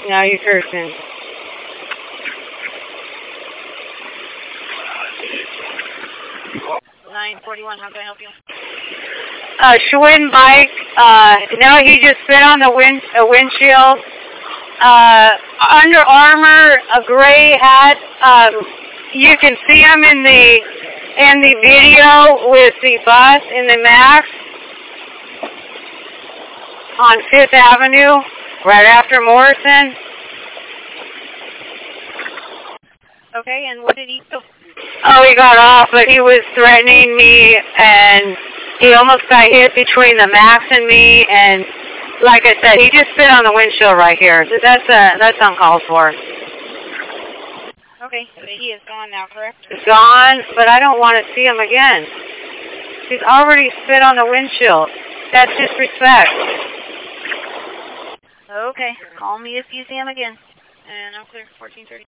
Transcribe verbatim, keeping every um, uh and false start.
Now you're cursing. nine forty-one, how can I help you? Uh, Schwinn bike, uh, now he just spit on the wind, uh, windshield. Uh, Under Armour, a gray hat. Um, you can see him in the, in the video with the bus in the Max on Fifth Avenue, right after Morrison. Okay, and what did he do? Oh, he got off, but he was threatening me, and he almost got hit between the Max and me, and like I said, he just spit on the windshield right here. That's uh, that's uncalled for. Okay, so he is gone now, correct? He's gone, but I don't want to see him again. He's already spit on the windshield. That's disrespect. Okay, call me if you see him again. And I'm clear, fourteen thirty.